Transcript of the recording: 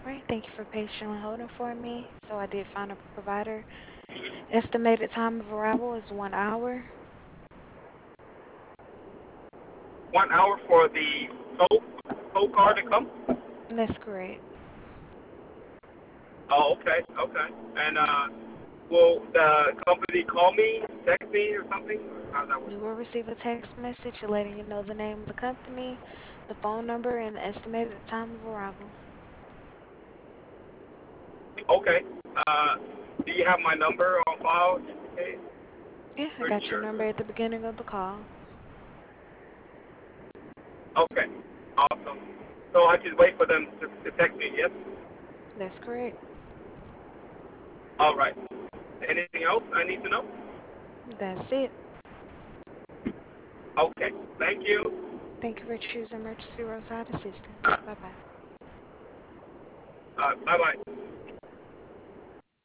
Right, thank you for patiently holding for me. So I did find a provider. Estimated time of arrival is 1 hour. 1 hour for the tow car to come? That's correct. Oh, okay, okay. And will the company call me, text me, or something? Or how does that work? You will receive a text message letting you know the name of the company, the phone number, and the estimated time of arrival. Okay. Uh, do you have my number on file? Just in case? Yeah, I Pretty got your sure. number at the beginning of the call. Okay. Awesome. So I just wait for them to text me. Yes. That's correct. All right. Anything else I need to know? That's it. Okay. Thank you. Thank you for choosing Emergency Roadside Assistance. Bye bye. Bye bye.